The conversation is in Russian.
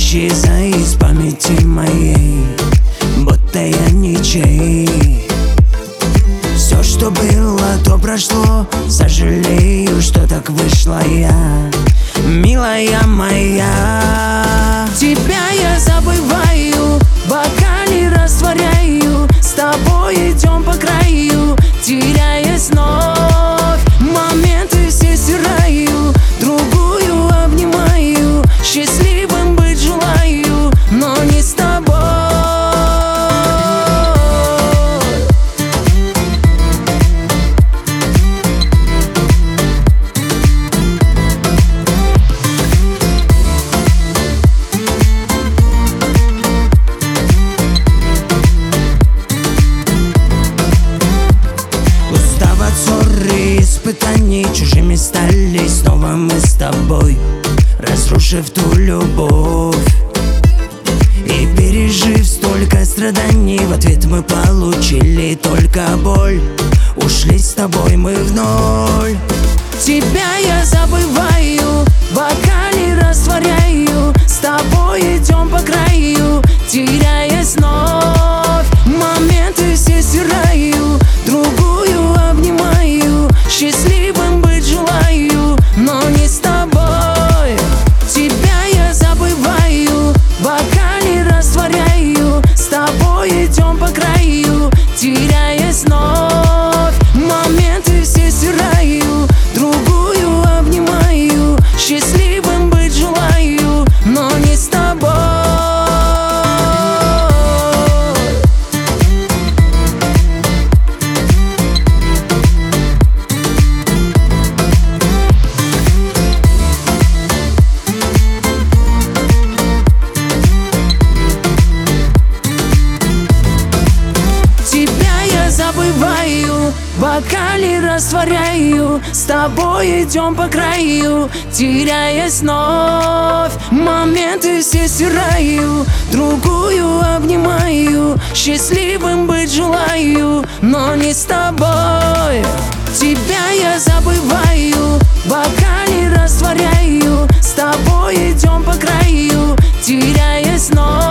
исчезай из памяти моей, будто я ничей. Все, что было, то прошло. Сожалею, что так вышла я, милая моя. Тебя я забываю, в бокале растворяю. С тобой идем по краю, теряясь вновь. Моменты все стираю, другую обнимаю. Счастливым быть желаю, но не с тобой. Испытаний чужими стали снова мы с тобой, разрушив ту любовь. И пережив столько страданий, в ответ мы получили только боль. Ушли с тобой мы в ноль. Тебя я забываю, в бокале растворяю. С тобой идем по краю, теряясь вновь. Моменты все стираю, другую обнимаю. Счастливым быть желаю, но не с тобой. Тебя я забываю, в бокале растворяю. С тобой идем по краю, теряясь вновь. Моменты все стираю, другую обнимаю. Счастливым быть желаю, но не с тобой. Забываю, в бокале растворяю. С тобой идем по краю, теряясь вновь. Моменты все стираю, другую обнимаю. Счастливым быть желаю, но не с тобой. Тебя я забываю, в бокале растворяю. С тобой идем по краю, теряясь вновь.